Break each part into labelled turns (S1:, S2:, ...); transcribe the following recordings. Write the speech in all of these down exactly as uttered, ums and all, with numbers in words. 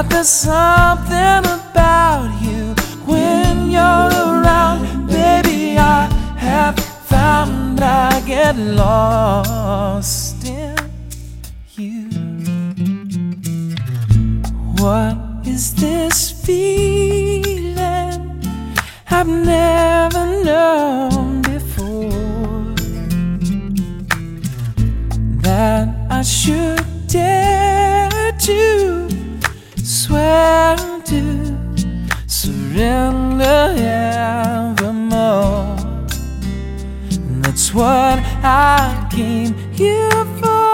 S1: but there's something about you when you're around, baby. I have found I get lost in you. What is this feeling I've never known before, that I should dare to swear to surrender evermore? That's what I came here for.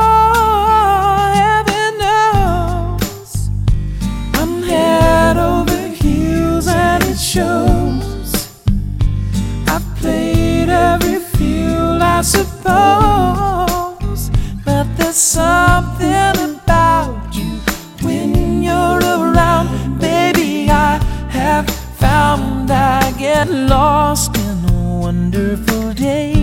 S1: Heaven knows I'm head over heels and it shows. I've played every field, I suppose, but there's something about you when you're around, baby. I have found I get lost in a wonderful day.